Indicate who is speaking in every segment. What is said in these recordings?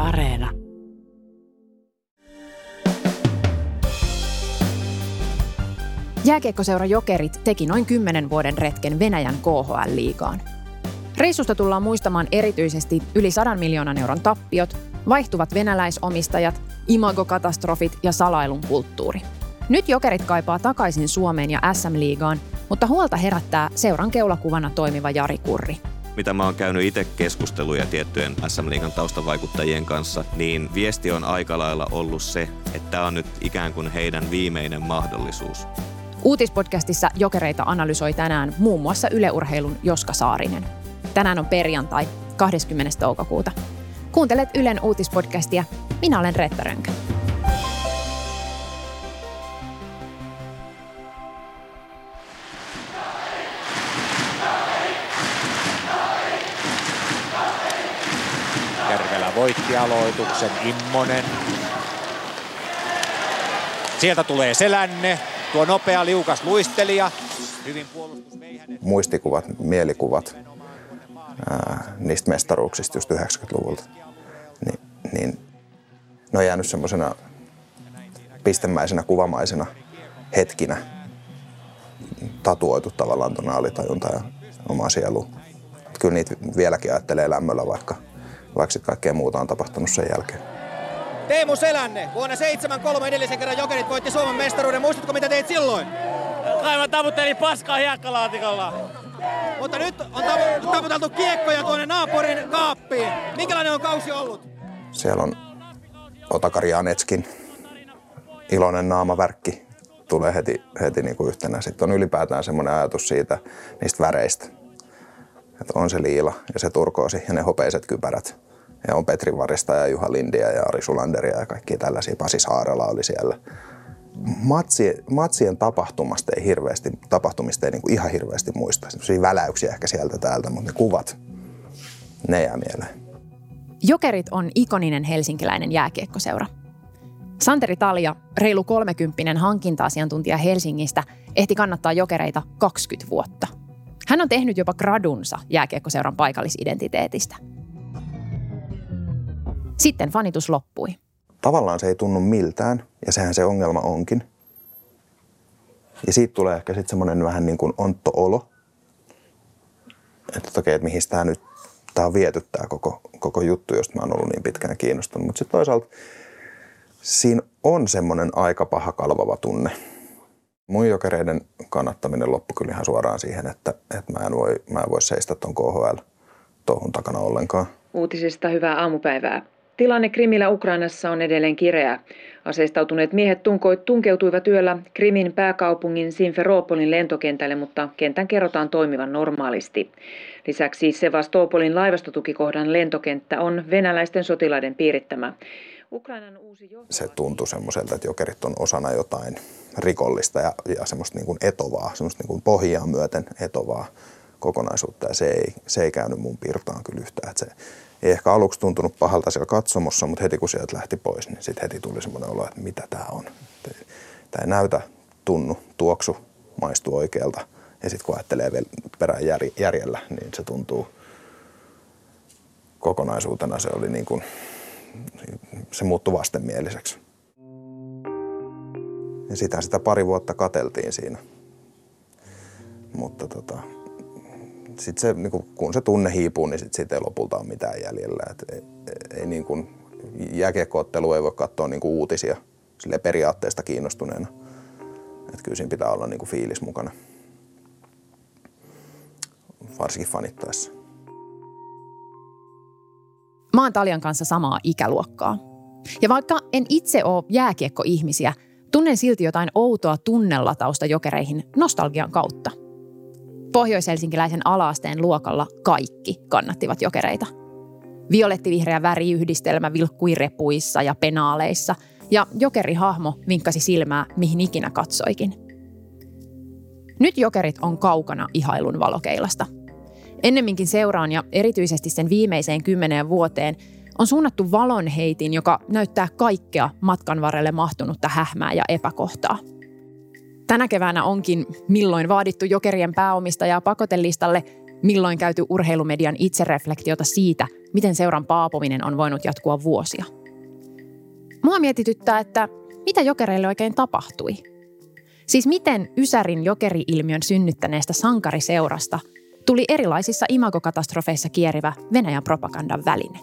Speaker 1: Areena.
Speaker 2: Jääkiekkoseura Jokerit teki noin 10 vuoden retken Venäjän KHL-liigaan. Reissusta tullaan muistamaan erityisesti yli 100 miljoonan euron tappiot, vaihtuvat venäläisomistajat, imagokatastrofit ja salailun kulttuuri. Nyt Jokerit kaipaa takaisin Suomeen ja SM-liigaan, mutta huolta herättää seuran keulakuvana toimiva Jari Kurri.
Speaker 3: Mitä mä oon käynyt itse keskusteluja tiettyjen SM-liigan taustavaikuttajien kanssa, niin viesti on aika lailla ollut se, että tämä on nyt ikään kuin heidän viimeinen mahdollisuus.
Speaker 2: Uutispodcastissa Jokereita analysoi tänään muun muassa Yle Urheilun Joska Saarinen. Tänään on perjantai, 20. toukokuuta. Kuuntelet Ylen uutispodcastia. Minä olen Reetta Rönkä.
Speaker 4: Järvelä voitti aloituksen, Immonen. Sieltä tulee Selänne, tuo nopea liukas luistelija. Hyvin puolustus vei hänet.
Speaker 5: Muistikuvat, mielikuvat niistä mestaruuksista just 90-luvulta, niin ne on jäänyt semmoisena pistemäisenä, kuvamaisena hetkinä tatuoitu tavallaan tuonne alitajunta ja oma sielu. Kyllä niitä vieläkin ajattelee lämmöllä, vaikka sitten kaikkea muuta on tapahtunut sen jälkeen.
Speaker 6: Teemu Selänne, vuonna 1973 edellisen kerran Jokerit voitti Suomen mestaruuden. Muistatko, mitä teit silloin?
Speaker 7: Kai mä taputtelin paskaa hiekkalaatikolla.
Speaker 6: Mutta nyt on taputeltu kiekkoja tuonne naapurin kaappiin. Minkälainen on kausi ollut?
Speaker 5: Siellä on Otakar Janetskin iloinen naamavärkki tulee heti niin kuin yhtenä. Sitten on ylipäätään semmoinen ajatus siitä niistä väreistä. Että on se liila ja se turkoosi ja ne hopeiset kypärät. Ja on Petri Varista ja Juha Lindiä ja Ari Sulanderia ja kaikkia tällaisia. Pasi Saarela oli siellä. Matsien tapahtumista ei niin kuin ihan hirveästi muista. Sellaisia väläyksiä ehkä sieltä täältä, mutta ne kuvat, ne jää mieleen.
Speaker 2: Jokerit on ikoninen helsinkiläinen jääkiekkoseura. Santeri Talja, reilu 30 hankinta-asiantuntija Helsingistä, ehti kannattaa Jokereita 20 vuotta. Hän on tehnyt jopa gradunsa jääkiekkoseuran paikallisidentiteetistä. Sitten fanitus loppui.
Speaker 5: Tavallaan se ei tunnu miltään, ja sehän se ongelma onkin. Ja siitä tulee ehkä sitten semmoinen vähän niin kuin ontto-olo. Että okei, että mihin tämä on viety tämä koko juttu, josta mä oon ollut niin pitkään kiinnostunut. Mutta sitten toisaalta siinä on semmoinen aika paha kalvava tunne. Mun Jokereiden kannattaminen loppui kyllä ihan suoraan siihen, että mä en voi seistä ton KHL-touhun takana ollenkaan.
Speaker 8: Uutisista hyvää aamupäivää. Tilanne Krimillä Ukrainassa on edelleen kireä. Aseistautuneet miehet tunkeutuivat yöllä Krimin pääkaupungin Simferopolin lentokentälle, mutta kentän kerrotaan toimivan normaalisti. Lisäksi Sevastopolin laivastotukikohdan lentokenttä on venäläisten sotilaiden piirittämä.
Speaker 5: Se tuntui semmoiselta, että Jokerit on osana jotain rikollista ja semmoista niin kuin etovaa, semmoista niin kuin pohjaa myöten etovaa kokonaisuutta. Ja se ei käynyt mun piirtaan kyllä yhtään. Että se ei ehkä aluksi tuntunut pahalta siellä katsomossa, mutta heti kun sieltä lähti pois, niin sitten heti tuli semmoinen olo, että mitä tämä on. Tämä ei näytä, tunnu, tuoksu, maistu oikealta. Ja sitten kun ajattelee vielä perään järjellä, niin se tuntuu kokonaisuutena. Se oli niin kuin, se muuttui vastenmieliseksi. Ja sitä pari vuotta katseltiin siinä. Mutta sitten se, niin kun se tunne hiipuu, niin siitä ei lopulta ole mitään jäljellä. Ei niin kuin, jääkiekko-ottelua ei voi katsoa niin kuin uutisia silleen periaatteesta kiinnostuneena. Että kyllä siinä pitää olla niin kuin fiilis mukana, varsinkin fanittaessa.
Speaker 2: Mä oon Taljan kanssa samaa ikäluokkaa. Ja vaikka en itse ole jääkiekko-ihmisiä, tunnen silti jotain outoa tunnelatausta Jokereihin nostalgian kautta. Pohjois-helsinkiläisen ala-asteen luokalla kaikki kannattivat Jokereita. Violettivihreä väriyhdistelmä vilkkui repuissa ja penaaleissa, ja Jokerihahmo vinkkasi silmää, mihin ikinä katsoikin. Nyt Jokerit on kaukana ihailun valokeilasta. Ennemminkin seuraan ja erityisesti sen viimeiseen 10 vuoteen on suunnattu valonheitin, joka näyttää kaikkea matkan varrelle mahtunutta hähmää ja epäkohtaa. Tänä keväänä onkin milloin vaadittu Jokerien pääomistajaa pakotelistalle, milloin käyty urheilumedian itsereflektiota siitä, miten seuran paapominen on voinut jatkua vuosia. Mua mietityttää, että mitä Jokereille oikein tapahtui. Siis miten Ysärin jokeri-ilmiön synnyttäneestä sankariseurasta tuli erilaisissa imagokatastrofeissa kierivä Venäjän propagandan väline.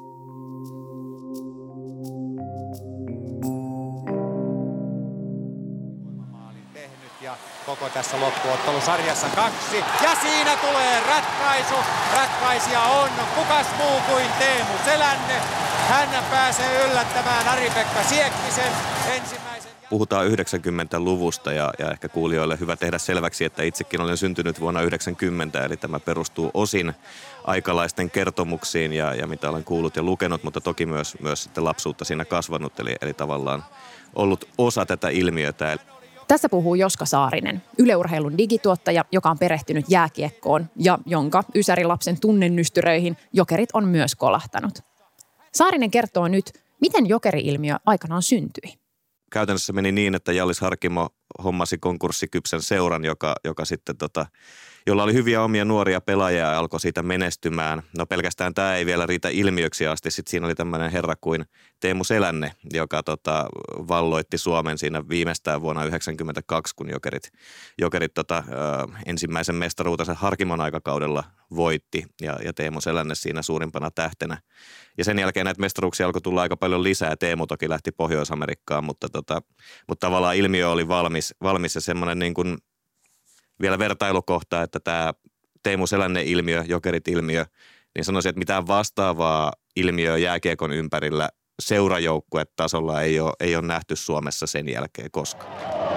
Speaker 4: Koko tässä loppuottelusarjassa 2. Ja siinä tulee ratkaisu. Ratkaisija on kukas muu kuin Teemu Selänne. Hän pääsee yllättämään Ari-Pekka Siekkisen ensimmäisen.
Speaker 3: Puhutaan 90-luvusta ja ehkä kuulijoille hyvä tehdä selväksi, että itsekin olen syntynyt vuonna 90, eli tämä perustuu osin aikalaisten kertomuksiin ja mitä olen kuullut ja lukenut, mutta toki myös sitten lapsuutta siinä kasvanut, eli tavallaan ollut osa tätä ilmiötä.
Speaker 2: Tässä puhuu Joska Saarinen, Yle Urheilun digituottaja, joka on perehtynyt jääkiekkoon ja jonka Ysäri-lapsen tunnennystyröihin Jokerit on myös kolahtanut. Saarinen kertoo nyt, miten jokeri-ilmiö aikanaan syntyi.
Speaker 3: Käytännössä meni niin, että Jallis Harkimo hommasi konkurssikypsän seuran, joka sitten jolla oli hyviä omia nuoria pelaajia ja alkoi siitä menestymään. No pelkästään tämä ei vielä riitä ilmiöksi asti. Sitten siinä oli tämmöinen herra kuin Teemu Selänne, joka valloitti Suomen siinä viimeistään vuonna 1992, kun Jokerit ensimmäisen mestaruutensa Harkimon aikakaudella voitti ja Teemu Selänne siinä suurimpana tähtenä. Ja sen jälkeen näitä mestaruuksia alkoi tulla aika paljon lisää. Teemu toki lähti Pohjois-Amerikkaan, mutta tavallaan ilmiö oli valmis ja semmoinen niin kuin vielä vertailukohta, että tämä Teemu Selänne-ilmiö, Jokerit-ilmiö, niin sanoisin, että mitään vastaavaa ilmiöä jääkiekon ympärillä seurajoukkuetasolla ei ole nähty Suomessa sen jälkeen koskaan.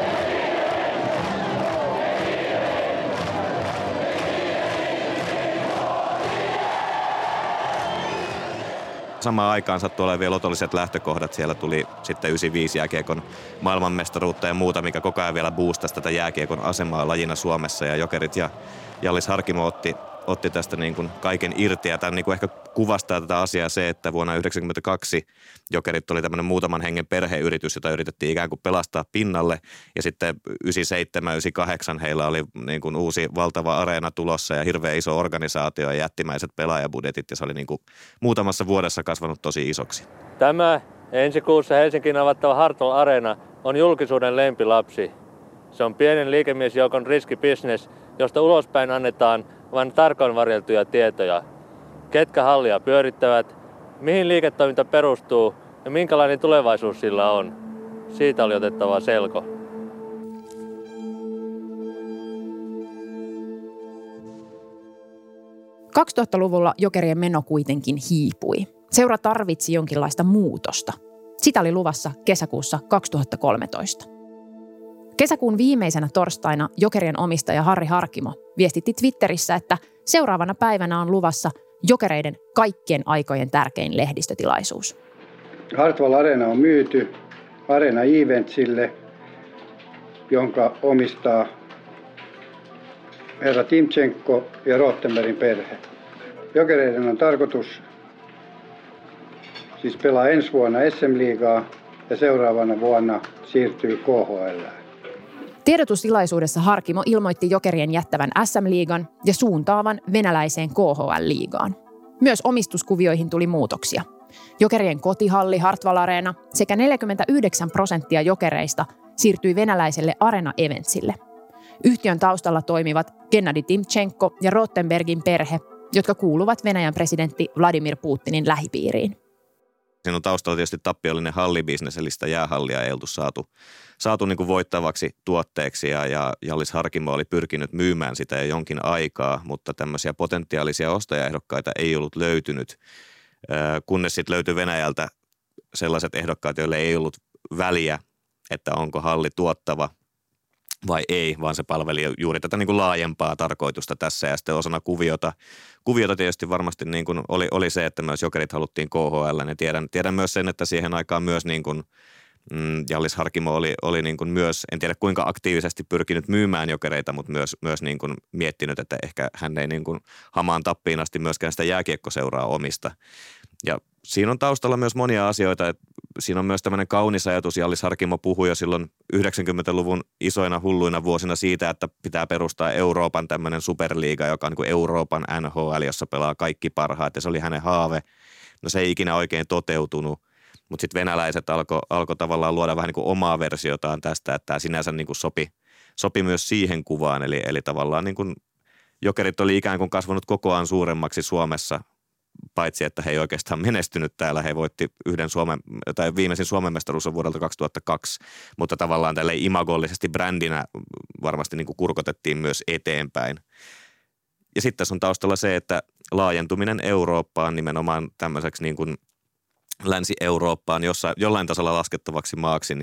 Speaker 3: Samaan aikaan sattui olemaan vielä otolliset lähtökohdat. Siellä tuli sitten 95 jääkiekon maailmanmestaruutta ja muuta, mikä koko ajan vielä boostasi tätä jääkiekon asemaa lajina Suomessa. Ja Jokerit ja Jallis Harkimo otti tästä niin kuin kaiken irti. Ja tämän niin kuin ehkä kuvastaa tätä asiaa se, että vuonna 1992 Jokerit oli tämmöinen muutaman hengen perheyritys, jota yritettiin ikään kuin pelastaa pinnalle. Ja sitten 97-98 heillä oli niin kuin uusi valtava areena tulossa ja hirveän iso organisaatio ja jättimäiset pelaajabudjetit. Ja se oli niin kuin muutamassa vuodessa kasvanut tosi isoksi.
Speaker 1: Tämä ensi kuussa Helsinkiin avattava Hartwall Areena on julkisuuden lempilapsi. Se on pienen liikemiesjoukon riskibisnes, josta ulospäin annetaan vain tarkoin varjeltuja tietoja. Ketkä hallia pyörittävät, mihin liiketoiminta perustuu ja minkälainen tulevaisuus sillä on. Siitä oli otettava selko.
Speaker 2: –2000-luvulla Jokerien meno kuitenkin hiipui. Seura tarvitsi jonkinlaista muutosta. Sitä oli luvassa kesäkuussa 2013. Kesäkuun viimeisenä torstaina Jokerien omistaja Harri Harkimo viestitti Twitterissä, että seuraavana päivänä on luvassa Jokereiden kaikkien aikojen tärkein lehdistötilaisuus.
Speaker 9: Hartwall Areena on myyty Arena Eventsille, jonka omistaa herra Timchenko ja Rottenbergin perhe. Jokereiden on tarkoitus siis pelaa ensi vuonna SM-liigaa ja seuraavana vuonna siirtyy KHL.
Speaker 2: Tiedotustilaisuudessa Harkimo ilmoitti Jokerien jättävän SM-liigan ja suuntaavan venäläiseen KHL-liigaan. Myös omistuskuvioihin tuli muutoksia. Jokerien kotihalli Hartwall Areena sekä 49% Jokereista siirtyi venäläiselle Arena Eventsille. Yhtiön taustalla toimivat Gennadi Timchenko ja Rottenbergin perhe, jotka kuuluvat Venäjän presidentti Vladimir Putinin lähipiiriin.
Speaker 3: Siinä on taustalla tietysti tappiollinen hallibisnes, eli sitä jäähallia ei oltu saatu niin kuin voittavaksi tuotteeksi ja Jallis Harkimo oli pyrkinyt myymään sitä jo jonkin aikaa, mutta tämmöisiä potentiaalisia ostajaehdokkaita ei ollut löytynyt, kunnes sitten löytyi Venäjältä sellaiset ehdokkaat, joille ei ollut väliä, että onko halli tuottava vai ei, vaan se palveli juuri tätä niin kuin laajempaa tarkoitusta tässä ja sitten osana kuviota tietysti varmasti niin kuin oli se, että myös Jokerit haluttiin KHL, ja tiedän myös sen, että siihen aikaan myös niin kuin Jallis Harkimo oli niin kuin myös, en tiedä kuinka aktiivisesti pyrkinyt myymään Jokereita, mutta myös niin kuin miettinyt, että ehkä hän ei niin kuin hamaan tappiin asti myöskään sitä jääkiekkoseuraa omista. Ja siinä on taustalla myös monia asioita, että siinä on myös tämmöinen kaunis ajatus. Jallis Harkimo puhui jo silloin 90-luvun isoina hulluina vuosina siitä, että pitää perustaa Euroopan tämmöinen superliiga, joka on niin kuin Euroopan NHL, jossa pelaa kaikki parhaat. Ja se oli hänen haave No se ei ikinä oikein toteutunut, mutta sitten venäläiset alkoi tavallaan luoda vähän niin kuin omaa versiotaan tästä, että tämä sinänsä niin kuin sopi myös siihen kuvaan. Eli tavallaan niin kuin Jokerit oli ikään kuin kasvanut kokoaan suuremmaksi Suomessa, paitsi että he ei oikeastaan menestynyt täällä. He voitti viimeisin Suomen mestaruus on vuodelta 2002, mutta tavallaan tälle imagollisesti brändinä varmasti niin kuin kurkotettiin myös eteenpäin. Ja sitten tässä on taustalla se, että laajentuminen Eurooppaan nimenomaan tämmöiseksi niin kuin Länsi-Eurooppaan jollain tasolla laskettavaksi maaksi,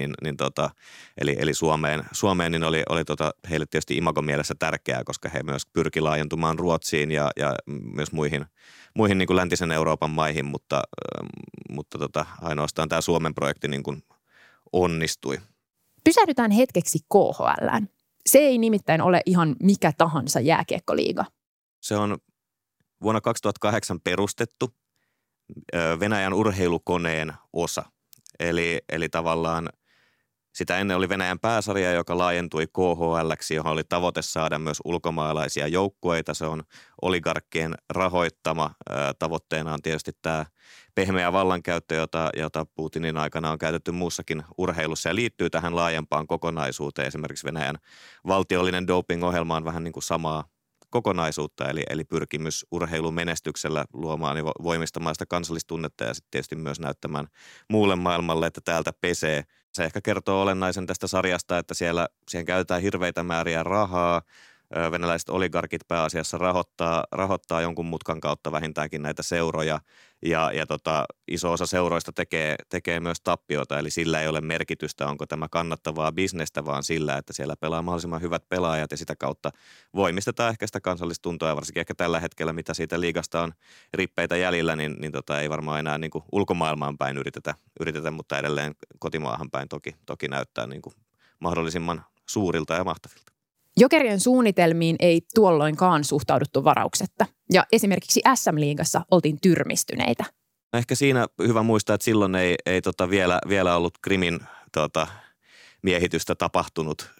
Speaker 3: eli Suomeen niin oli heille tietysti imagon mielessä tärkeää, koska he myös pyrki laajentumaan Ruotsiin ja myös muihin niin kuin läntisen Euroopan maihin, mutta ainoastaan tämä Suomen projekti niin kuin onnistui.
Speaker 2: Pysähdytään hetkeksi KHL:ään. Se ei nimittäin ole ihan mikä tahansa jääkiekkoliiga.
Speaker 3: Se on vuonna 2008 perustettu Venäjän urheilukoneen osa. Eli tavallaan sitä ennen oli Venäjän pääsarja, joka laajentui KHL:ksi, johon oli tavoite saada myös ulkomaalaisia joukkueita. Se on oligarkkien rahoittama. Tavoitteena on tietysti tämä pehmeä vallankäyttö, jota Putinin aikana on käytetty muussakin urheilussa ja liittyy tähän laajempaan kokonaisuuteen. Esimerkiksi Venäjän valtiollinen doping-ohjelma on vähän niin kuin samaa kokonaisuutta, eli pyrkimys urheilumenestyksellä luomaan ja voimistamaan sitä kansallistunnetta ja sitten tietysti myös näyttämään muulle maailmalle, että täältä pesee. Se ehkä kertoo olennaisen tästä sarjasta, että siihen käytetään hirveitä määriä rahaa. Venäläiset oligarkit pääasiassa rahoittaa jonkun mutkan kautta vähintäänkin näitä seuroja ja iso osa seuroista tekee myös tappiota, eli sillä ei ole merkitystä, onko tämä kannattavaa bisnestä, vaan sillä, että siellä pelaa mahdollisimman hyvät pelaajat ja sitä kautta voimistetaan ehkä sitä kansallistuntoa ja varsinkin ehkä tällä hetkellä, mitä siitä liigasta on rippeitä jäljellä, niin ei varmaan enää niin kuin ulkomaailmaan päin yritetä, mutta edelleen kotimaahan päin toki näyttää niin kuin mahdollisimman suurilta ja mahtavilta.
Speaker 2: Jokerien suunnitelmiin ei tuolloinkaan suhtauduttu varauksetta ja esimerkiksi SM-liigassa oltiin tyrmistyneitä.
Speaker 3: Ehkä siinä hyvä muistaa, että silloin ei vielä ollut Krimin miehitystä tapahtunut.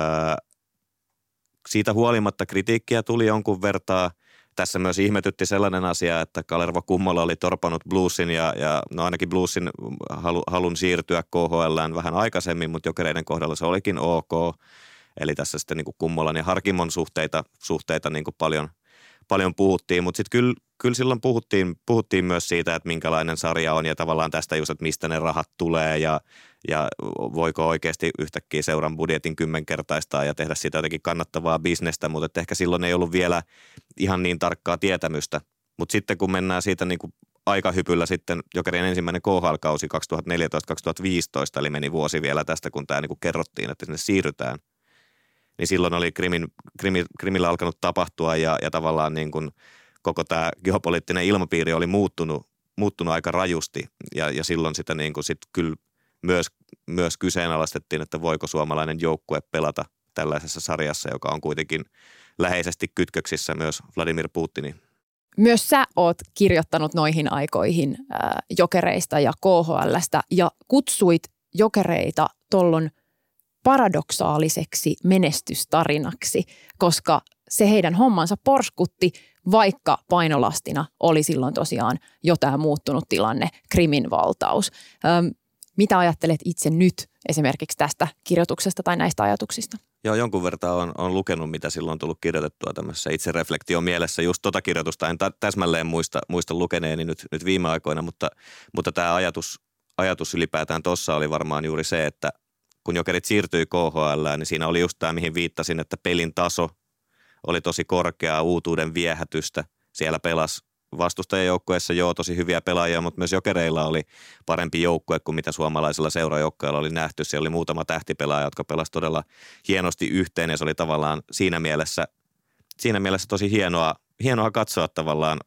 Speaker 3: Siitä huolimatta kritiikkiä tuli jonkun vertaa. Tässä myös ihmetytti sellainen asia, että Kalervo Kummola oli torpannut Bluesin ja ainakin Bluesin halun siirtyä KHL:ään vähän aikaisemmin, mutta Jokereiden kohdalla se olikin ok. Eli tässä sitten niin kuin Kummolan ja Harkimon suhteita niin kuin paljon puhuttiin, mutta sitten kyllä silloin puhuttiin myös siitä, että minkälainen sarja on ja tavallaan tästä just, että mistä ne rahat tulee ja voiko oikeasti yhtäkkiä seuran budjetin 10-kertaistaa ja tehdä siitä jotenkin kannattavaa bisnestä, mutta ehkä silloin ei ollut vielä ihan niin tarkkaa tietämystä. Mutta sitten kun mennään siitä niin kuin aikahypyllä sitten Jokerien ensimmäinen KHL-kausi 2014-2015, eli meni vuosi vielä tästä, kun tämä niin kuin kerrottiin, että sinne siirrytään, niin silloin oli Krimillä alkanut tapahtua ja tavallaan niin kuin koko tämä geopoliittinen ilmapiiri oli muuttunut aika rajusti ja silloin sitä niin kuin sit kyllä myös kyseenalaistettiin, että voiko suomalainen joukkue pelata tällaisessa sarjassa, joka on kuitenkin läheisesti kytköksissä myös Vladimir Putiniin.
Speaker 2: Myös sä oot kirjoittanut noihin aikoihin Jokereista ja KHL:stä ja kutsuit Jokereita tollon paradoksaaliseksi menestystarinaksi, koska se heidän hommansa porskutti, vaikka painolastina oli silloin tosiaan jo tämä muuttunut tilanne, Krimin valtaus. Mitä ajattelet itse nyt esimerkiksi tästä kirjoituksesta tai näistä ajatuksista?
Speaker 3: Joo, jonkun verran on lukenut, mitä silloin on tullut kirjoitettua tämmöisessä itsereflektio mielessä. Just kirjoitusta en täsmälleen muista lukeneeni nyt viime aikoina, mutta tämä ajatus ylipäätään tuossa oli varmaan juuri se, että kun Jokerit siirtyi KHL:ään, niin siinä oli just tämä, mihin viittasin, että pelin taso oli tosi korkea, uutuuden viehätystä. Siellä pelasi vastustajajoukkueessa tosi hyviä pelaajia, mutta myös Jokereilla oli parempi joukkue kuin mitä suomalaisilla seurajoukkueilla oli nähty. Siellä oli muutama tähtipelaaja, jotka pelasivat todella hienosti yhteen ja se oli tavallaan siinä mielessä tosi hienoa katsoa tavallaan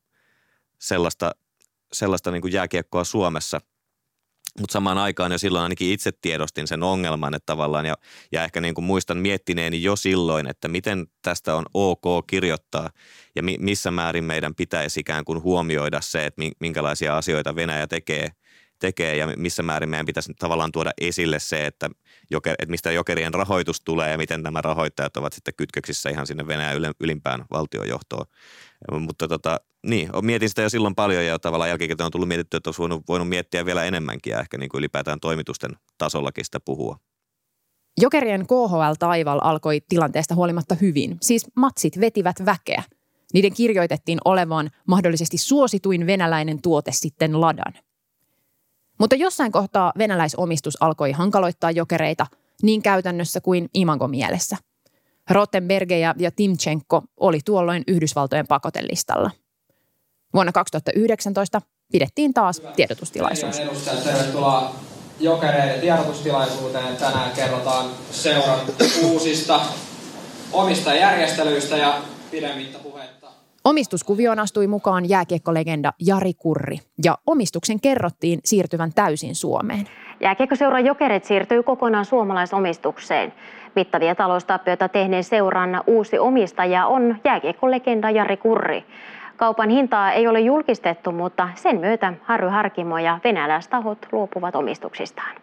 Speaker 3: sellaista niin kuin jääkiekkoa Suomessa. Mutta samaan aikaan jo silloin ainakin itse tiedostin sen ongelman, että tavallaan ja ehkä niin kuin muistan miettineeni jo silloin, että miten tästä on ok kirjoittaa ja missä määrin meidän pitäisi ikään kuin huomioida se, että minkälaisia asioita Venäjä tekee ja missä määrin meidän pitäisi tavallaan tuoda esille se, että mistä Jokerien rahoitus tulee ja miten nämä rahoittajat ovat sitten kytköksissä ihan sinne Venäjän ylimpään valtiojohtoon. Mutta mietin sitä jo silloin paljon ja tavallaan jälkikäteen on tullut mietittyä, että olisi voinut miettiä vielä enemmänkin ja ehkä niin kuin ylipäätään toimitusten tasollakin sitä puhua.
Speaker 2: Jokerien KHL-taival alkoi tilanteesta huolimatta hyvin. Siis matsit vetivät väkeä. Niiden kirjoitettiin olevan mahdollisesti suosituin venäläinen tuote sitten ladan. Mutta jossain kohtaa venäläisomistus alkoi hankaloittaa Jokereita niin käytännössä kuin imagomielessä. Rottenberger ja Timchenko oli tuolloin Yhdysvaltojen pakotelistalla. Vuonna 2019 pidettiin taas tiedotustilaisuus.
Speaker 10: Tervetuloa Jokereiden tiedotustilaisuuteen. Tänään kerrotaan seuran uusista omistajajärjestelyistä ja pidemmittä puhetta.
Speaker 2: Omistuskuvioon astui mukaan jääkiekkolegenda Jari Kurri ja omistuksen kerrottiin siirtyvän täysin Suomeen.
Speaker 11: Jääkiekkoseura Jokerit siirtyy kokonaan suomalaisomistukseen. Mittavia taloustappioita tehneen seuran uusi omistaja on jääkiekkolegenda Jari Kurri. Kaupan hintaa ei ole julkistettu, mutta sen myötä Harry Harkimo ja venäläistahot luopuvat omistuksistaan.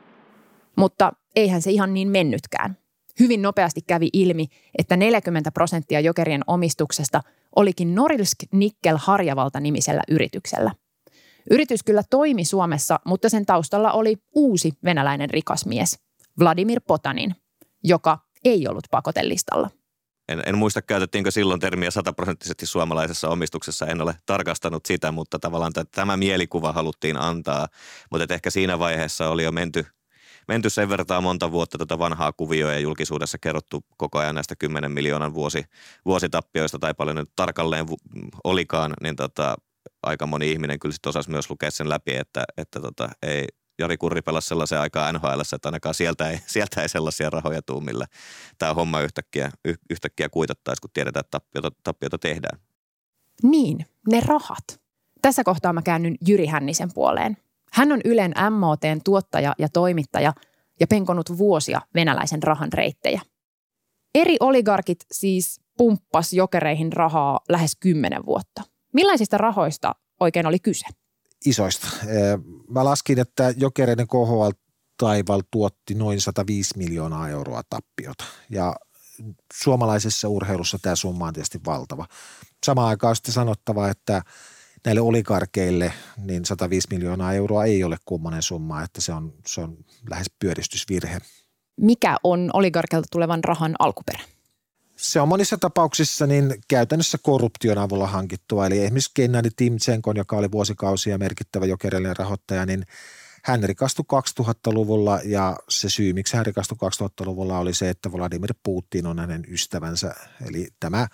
Speaker 2: Mutta eihän se ihan niin mennytkään. Hyvin nopeasti kävi ilmi, että 40% Jokerien omistuksesta olikin Norilsk Nickel Harjavalta-nimisellä yrityksellä. Yritys kyllä toimi Suomessa, mutta sen taustalla oli uusi venäläinen rikas mies, Vladimir Potanin, joka ei ollut pakotelistalla.
Speaker 3: En muista, käytettiinkö silloin termiä 100% suomalaisessa omistuksessa. En ole tarkastanut sitä, mutta tavallaan tämä mielikuva haluttiin antaa. Mutta ehkä siinä vaiheessa oli jo menty sen verran monta vuotta tätä vanhaa kuvioa ja julkisuudessa kerrottu koko ajan näistä 10 miljoonan vuositappioista tai paljon nyt tarkalleen olikaan, niin aika moni ihminen kyllä sitten osasi myös lukea sen läpi, että ei Jari Kurri pelasi sellaisen aikaa NHL:ssä, että ainakaan sieltä ei sellaisia rahoja tule, millä tämä homma yhtäkkiä kuitattaisi, kun tiedetään, että tappiota tehdään.
Speaker 2: Niin, ne rahat. Tässä kohtaa mä käännyn Jyri Hännisen puoleen. Hän on Ylen MOT:n tuottaja ja toimittaja ja penkonut vuosia venäläisen rahan reittejä. Eri oligarkit siis pumppas Jokereihin rahaa lähes 10 vuotta. Millaisista rahoista oikein oli kyse?
Speaker 12: Isoista. Mä laskin, että Jokereiden KHL-taival tuotti noin 105 miljoonaa euroa tappiota. Ja suomalaisessa urheilussa tämä summa on tietysti valtava. Samaan aikaan on sitten sanottava, että näille oligarkeille niin 105 miljoonaa euroa ei ole kummonen summa, että se on lähes pyöristysvirhe.
Speaker 2: Mikä on oligarkelta tulevan rahan alkuperä?
Speaker 12: Se on monissa tapauksissa niin käytännössä korruption avulla hankittua. Eli esimerkiksi Gennadi Timtsenkon, joka oli vuosikausia merkittävä jokerellinen rahoittaja, niin hän rikastui 2000-luvulla ja se syy, miksi hän rikastui 2000-luvulla oli se, että Vladimir Putin on hänen ystävänsä. Eli tämä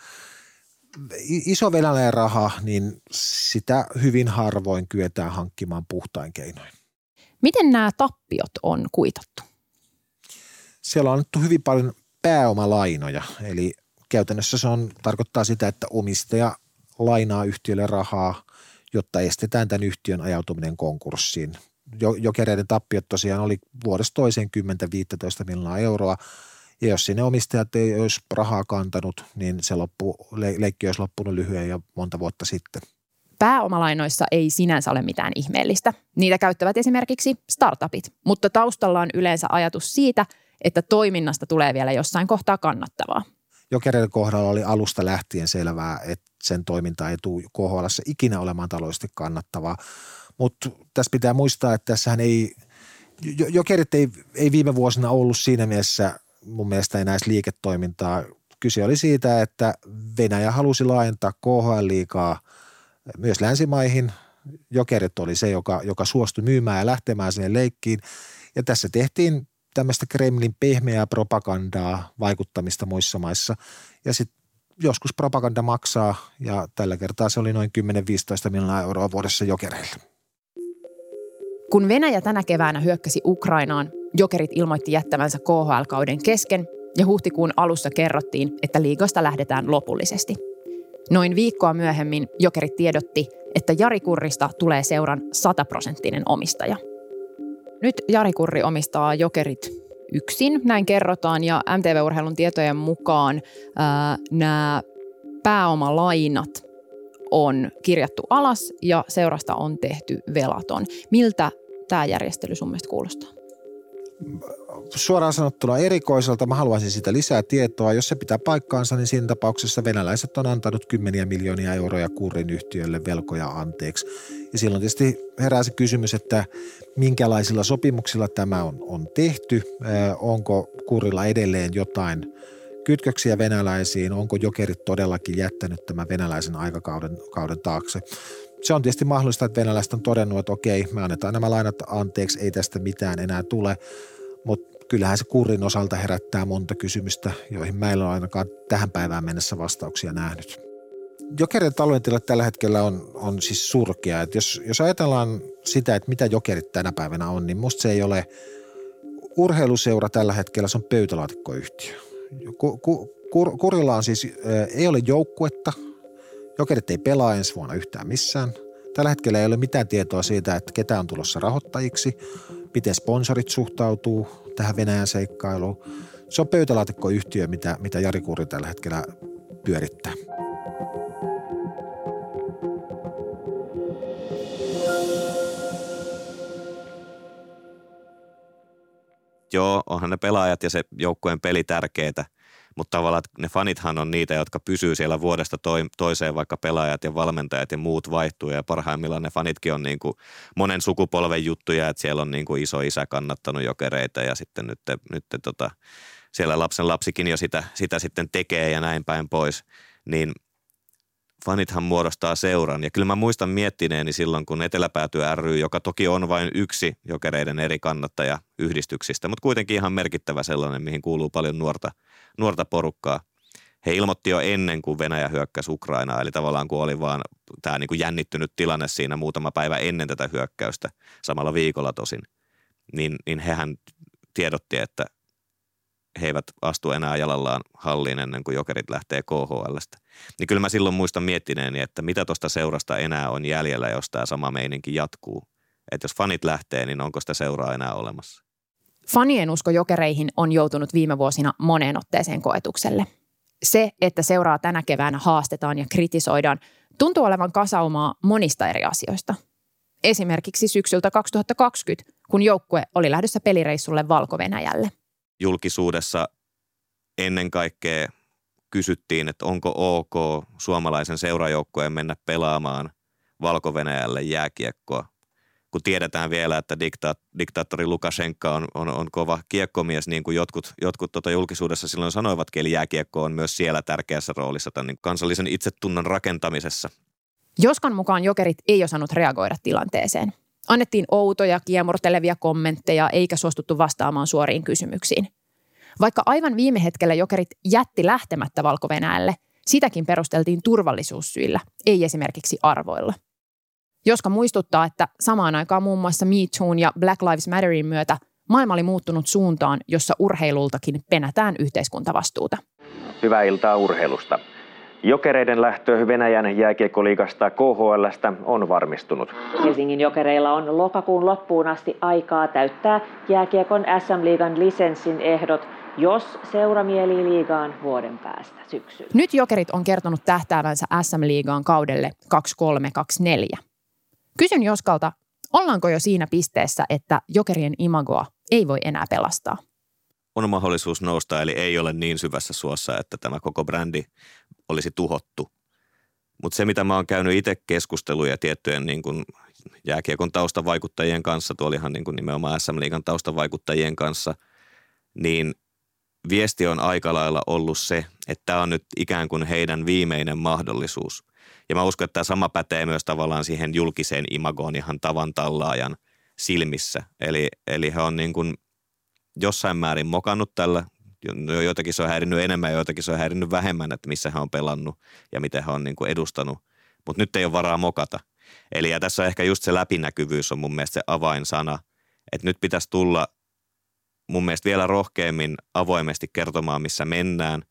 Speaker 12: iso venäläinen raha, niin sitä hyvin harvoin kyetään hankkimaan puhtain keinoin.
Speaker 2: Miten nämä tappiot on kuitattu?
Speaker 12: Siellä on annettu hyvin paljon pääomalainoja, eli käytännössä tarkoittaa sitä, että omistaja lainaa yhtiölle rahaa, jotta estetään tämän yhtiön ajautuminen konkurssiin. Jokereiden tappiot tosiaan oli vuodesta toiseen 10-15 miljoonaa euroa, ja jos sinne omistajat ei olisi rahaa kantanut, niin se leikki olisi loppunut lyhyen jo monta vuotta sitten.
Speaker 2: Pääomalainoissa ei sinänsä ole mitään ihmeellistä. Niitä käyttävät esimerkiksi startupit, mutta taustalla on yleensä ajatus siitä, että toiminnasta tulee vielä jossain kohtaa kannattavaa.
Speaker 12: Jokereiden kohdalla oli alusta lähtien selvää, että sen toiminta ei tule KHL:ssä ikinä olemaan taloudellisesti kannattavaa. Mutta tässä pitää muistaa, että tässähän Jokerit ei viime vuosina ollut siinä mielessä mun mielestä enää liiketoimintaa. Kyse oli siitä, että Venäjä halusi laajentaa KHL-liigaa myös länsimaihin. Jokerit oli se, joka suostui myymään ja lähtemään sinne leikkiin. Ja tässä tehtiin tämmöistä Kremlin pehmeää propagandaa, vaikuttamista muissa maissa. Ja sitten joskus propaganda maksaa, ja tällä kertaa se oli noin 10-15 miljoonaa euroa vuodessa Jokereilta.
Speaker 2: Kun Venäjä tänä keväänä hyökkäsi Ukrainaan, Jokerit ilmoitti jättävänsä KHL-kauden kesken, ja huhtikuun alussa kerrottiin, että liigasta lähdetään lopullisesti. Noin viikkoa myöhemmin Jokerit tiedotti, että Jari Kurrista tulee seuran 100% omistaja. Nyt Jari Kurri omistaa Jokerit yksin, näin kerrotaan, ja MTV-urheilun tietojen mukaan nämä pääomalainat on kirjattu alas ja seurasta on tehty velaton. Miltä tämä järjestely sun mielestä kuulostaa?
Speaker 12: Suoraan sanottuna erikoiselta. Mä haluaisin siitä lisää tietoa. Jos se pitää paikkaansa, niin siinä tapauksessa venäläiset on antanut 10 miljoonia euroja Kurrin yhtiölle velkoja anteeksi. Ja silloin tietysti herää se kysymys, että minkälaisilla sopimuksilla tämä on tehty. Onko Kurrilla edelleen jotain kytköksiä venäläisiin? Onko Jokerit todellakin jättänyt tämän venäläisen aikakauden taakse? Se on tietysti mahdollista, että venäläiset on todennut, että okei, me annetaan nämä lainat anteeksi, ei tästä mitään enää tule, mutta kyllähän se Kurrin osalta herättää monta kysymystä, joihin meillä on ainakaan tähän päivään mennessä vastauksia nähnyt. Jokerin talouden tilanne tällä hetkellä on siis surkea. Että jos ajatellaan sitä, että mitä Jokerit tänä päivänä on, niin musta se ei ole urheiluseura tällä hetkellä, se on pöytälaatikkoyhtiö. Kurilla on siis, ei ole joukkuetta, Jokerit ei pelaa ensi vuonna yhtään missään. Tällä hetkellä ei ole mitään tietoa siitä, että ketä on tulossa rahoittajiksi, miten sponsorit suhtautuu tähän Venäjän seikkailuun. Se on pöytälaatikkoyhtiö, mitä Jari Kurri tällä hetkellä pyörittää.
Speaker 3: Joo, onhan ne pelaajat ja se joukkueen peli tärkeitä, mutta tavallaan ne fanithan on niitä, jotka pysyy siellä vuodesta toiseen, vaikka pelaajat ja valmentajat ja muut vaihtuu. Ja parhaimmillaan ne fanitkin on niin kuin monen sukupolven juttuja, että siellä on niin kuin iso isä kannattanut Jokereita ja sitten nyt siellä lapsen lapsikin jo sitä sitten tekee ja näin päin pois. Niin fanithan muodostaa seuran. Ja kyllä mä muistan miettineeni silloin, kun Eteläpääty ry, joka toki on vain yksi Jokereiden eri kannattajayhdistyksistä, mutta kuitenkin ihan merkittävä sellainen, mihin kuuluu paljon nuorta porukkaa. He ilmoitti jo ennen kuin Venäjä hyökkäsi Ukrainaa, eli tavallaan kun oli vaan tämä niin kuin jännittynyt tilanne siinä muutama päivä ennen tätä hyökkäystä, samalla viikolla tosin, niin hehän tiedotti, että he eivät astu enää jalallaan halliin ennen kuin Jokerit lähtee KHL:stä. Niin kyllä mä silloin muistan miettineeni, että mitä tuosta seurasta enää on jäljellä, jos tämä sama meininki jatkuu. Että jos fanit lähtee, niin onko sitä seuraa enää olemassa?
Speaker 2: Fanien usko Jokereihin on joutunut viime vuosina moneen otteeseen koetukselle. Se, että seuraa tänä keväänä haastetaan ja kritisoidaan, tuntuu olevan kasaumaa monista eri asioista. Esimerkiksi syksyltä 2020, kun joukkue oli lähdössä pelireissulle Valko-Venäjälle.
Speaker 3: Julkisuudessa ennen kaikkea kysyttiin, että onko ok suomalaisen seurajoukkueen mennä pelaamaan Valko-Venäjälle jääkiekkoa. Kun tiedetään vielä, että diktaattori Lukashenka on kova kiekkomies, niin kuin jotkut julkisuudessa silloin sanoivatkin, eli jääkiekko on myös siellä tärkeässä roolissa tämän kansallisen itsetunnon rakentamisessa.
Speaker 2: Joskan mukaan Jokerit ei osannut reagoida tilanteeseen. Annettiin outoja, kiemurtelevia kommentteja eikä suostuttu vastaamaan suoriin kysymyksiin. Vaikka aivan viime hetkellä Jokerit jätti lähtemättä Valko-Venäjälle, sitäkin perusteltiin turvallisuussyillä, ei esimerkiksi arvoilla. Joska muistuttaa, että samaan aikaan muun muassa Me Toon ja Black Lives Matterin myötä maailma oli muuttunut suuntaan, jossa urheilultakin penätään yhteiskuntavastuuta.
Speaker 13: Hyvää iltaa urheilusta. Jokereiden lähtö Venäjän jääkiekkoliigasta KHL:stä on varmistunut.
Speaker 14: Helsingin Jokereilla on lokakuun loppuun asti aikaa täyttää jääkiekon SM-liigan lisenssin ehdot, jos seura mielii liigaan vuoden päästä syksyllä.
Speaker 2: Nyt Jokerit on kertonut tähtäävänsä SM-liigaan kaudelle 23-24. Kysyn Joskalta, ollaanko jo siinä pisteessä, että Jokerien imagoa ei voi enää pelastaa?
Speaker 3: On mahdollisuus nousta, eli ei ole niin syvässä suossa, että tämä koko brändi olisi tuhottu. Mutta se, mitä mä oon käynyt itse keskusteluja tiettyjen niin kuin jääkiekon taustavaikuttajien kanssa, tuo olihan niin kuin nimenomaan SM-liigan taustavaikuttajien kanssa, niin viesti on aika lailla ollut se, että tämä on nyt ikään kuin heidän viimeinen mahdollisuus. Ja mä uskon, että tämä sama pätee myös tavallaan siihen julkiseen imagoon ihan tavan tallaajan silmissä. Eli he on niin kuin jossain määrin mokannut tällä. Joitakin se on häirinnyt enemmän ja joitakin se on häirinnyt vähemmän, että missä he on pelannut ja miten he on niin kuin edustanut. Mutta nyt ei ole varaa mokata. Eli ja tässä on ehkä just se läpinäkyvyys on mun mielestä se avainsana, että nyt pitäisi tulla mun mielestä vielä rohkeammin avoimesti kertomaan, missä mennään,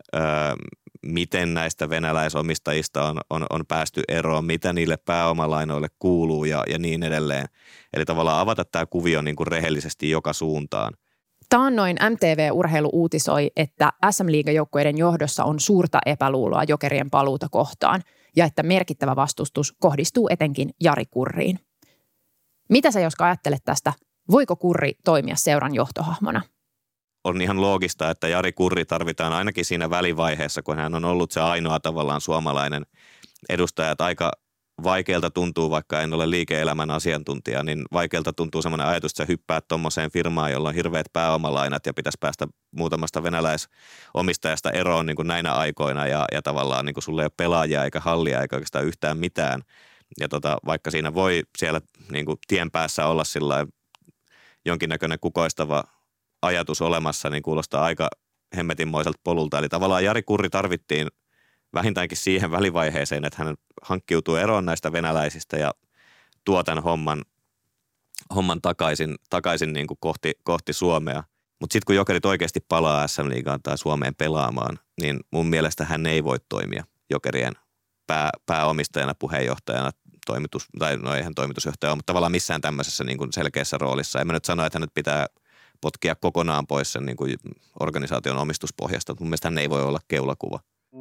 Speaker 3: miten näistä venäläisomistajista on päästy eroon, mitä niille pääomalainoille kuuluu ja niin edelleen. Eli tavallaan avata tämä kuvio niin kuin rehellisesti joka suuntaan.
Speaker 2: Taannoin MTV-urheilu uutisoi, että SM-liigajoukkueiden johdossa on suurta epäluuloa Jokerien paluuta kohtaan ja että merkittävä vastustus kohdistuu etenkin Jari Kurriin. Mitä sä Joska ajattelet tästä? Voiko Kurri toimia seuran johtohahmona?
Speaker 3: On ihan loogista, että Jari Kurri tarvitaan ainakin siinä välivaiheessa, kun hän on ollut se ainoa tavallaan suomalainen edustaja, että aika vaikealta tuntuu, vaikka en ole liike-elämän asiantuntija, niin vaikealta tuntuu semmoinen ajatus, että sä hyppäät tuommoiseen firmaan, jolla on hirveät pääomalainat ja pitäisi päästä muutamasta venäläisomistajasta eroon niin kuin näinä aikoina ja tavallaan niin kuin sulla ei ole pelaajia eikä hallia eikä oikeastaan yhtään mitään. Ja vaikka siinä voi siellä niin kuin tien päässä olla sillä jonkinnäköinen kukoistava ajatus olemassa, niin kuulostaa aika hemmetinmoiselta polulta. Eli tavallaan Jari Kurri tarvittiin vähintäänkin siihen välivaiheeseen, että hän hankkiutuu eroon näistä venäläisistä ja tuo tämän homman takaisin niin kuin kohti Suomea. Mutta sitten kun Jokerit oikeasti palaa SM-liigaan tai Suomeen pelaamaan, niin mun mielestä hän ei voi toimia Jokerien pääomistajana, puheenjohtajana, eihän toimitusjohtaja ole, mutta tavallaan missään tämmöisessä niin kuin selkeässä roolissa. En mä nyt sano, että hän nyt pitää potkia kokonaan pois sen niin kuin organisaation omistuspohjasta. Mun mielestä hän ei voi olla keulakuva.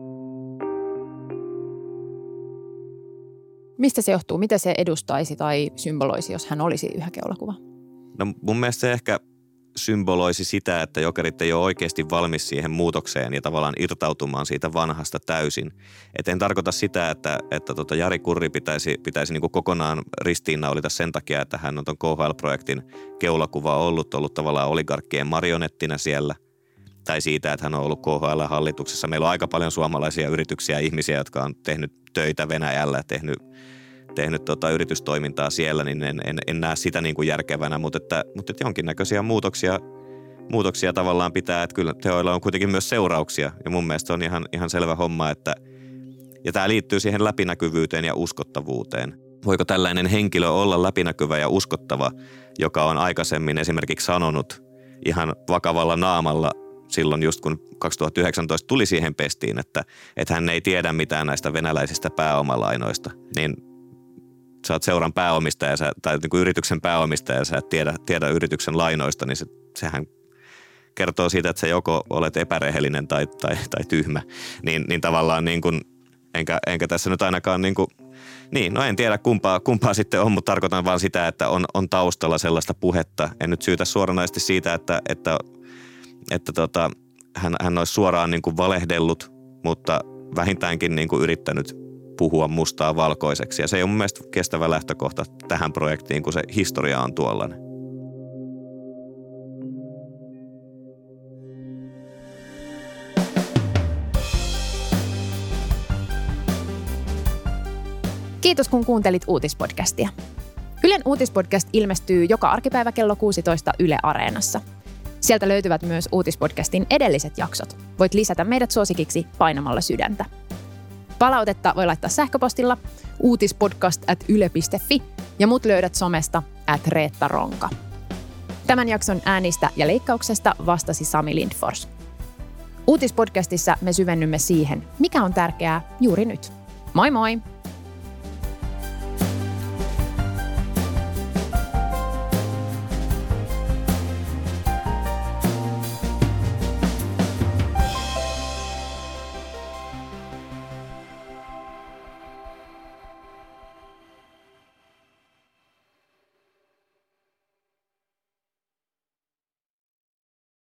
Speaker 2: Mistä se johtuu? Mitä se edustaisi tai symboloisi, jos hän olisi yhä keulakuva?
Speaker 3: No mun mielestä se ehkä symboloisi sitä, että Jokerit ei ole oikeasti valmis siihen muutokseen ja tavallaan irtautumaan siitä vanhasta täysin. Et en tarkoita sitä, että Jari Kurri pitäisi niin kuin kokonaan ristiinnaulita sen takia, että hän on ton KHL-projektin keulakuva ollut tavallaan oligarkkien marionettina siellä. Tai siitä, että hän on ollut KHL-hallituksessa. Meillä on aika paljon suomalaisia yrityksiä ja ihmisiä, jotka on tehnyt töitä Venäjällä, tehnyt yritystoimintaa siellä, niin en näe sitä niin kuin järkevänä, mutta jonkinnäköisiä muutoksia tavallaan pitää, että kyllä teoilla on kuitenkin myös seurauksia ja mun mielestä on ihan selvä homma, ja tämä liittyy siihen läpinäkyvyyteen ja uskottavuuteen. Voiko tällainen henkilö olla läpinäkyvä ja uskottava, joka on aikaisemmin esimerkiksi sanonut ihan vakavalla naamalla silloin just kun 2019 tuli siihen pestiin, että hän ei tiedä mitään näistä venäläisistä pääomalainoista, niin sä oot seuran pääomistaja tai niin kuin yrityksen pääomistaja ja sä et tiedä yrityksen lainoista, niin sehän kertoo siitä, että sä joko olet epärehellinen tai tyhmä. Niin tavallaan niin kuin, enkä tässä nyt ainakaan niin kuin, no en tiedä kumpaa sitten on, mutta tarkoitan vaan sitä, että on taustalla sellaista puhetta. En nyt syytä suoranaisesti siitä, että hän olisi suoraan niin kuin valehdellut, mutta vähintäänkin niin kuin yrittänyt puhua mustaa valkoiseksi. Ja se ei ole mun mielestä kestävä lähtökohta tähän projektiin, kun se historia on tuollainen.
Speaker 2: Kiitos kun kuuntelit uutispodcastia. Ylen uutispodcast ilmestyy joka arkipäivä kello 16 Yle Areenassa. Sieltä löytyvät myös uutispodcastin edelliset jaksot. Voit lisätä meidät suosikiksi painamalla sydäntä. Palautetta voi laittaa sähköpostilla uutispodcast@yle.fi ja mut löydät somesta @reettaronka. Tämän jakson äänistä ja leikkauksesta vastasi Sami Lindfors. Uutispodcastissa me syvennymme siihen, mikä on tärkeää juuri nyt. Moi moi!